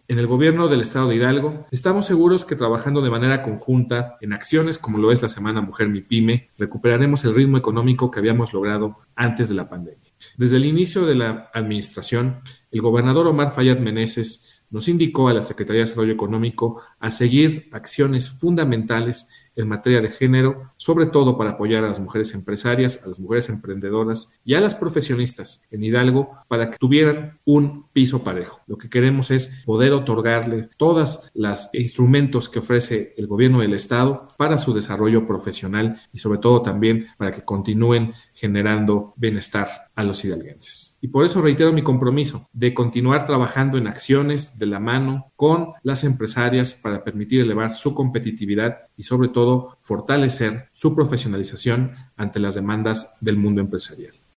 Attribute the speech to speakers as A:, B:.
A: En el gobierno del estado de Hidalgo, estamos seguros que trabajando de manera conjunta en acciones como lo es la Semana Mujer Mi Pyme, recuperaremos el ritmo económico que habíamos logrado antes de la pandemia. Desde el inicio de la administración, el gobernador Omar Fayad Meneses nos indicó a la Secretaría de Desarrollo Económico a seguir acciones fundamentales en materia de género, sobre todo para apoyar a las mujeres empresarias, a las mujeres emprendedoras y a las profesionistas en Hidalgo para que tuvieran un piso parejo. Lo que queremos es poder otorgarles todos los instrumentos que ofrece el gobierno del estado para su desarrollo profesional y sobre todo también para que continúen generando bienestar a los hidalguenses. Y por eso reitero mi compromiso de continuar trabajando en acciones de la mano con las empresarias para permitir elevar su competitividad y sobre todo fortalecer su profesionalización ante las demandas del mundo empresarial.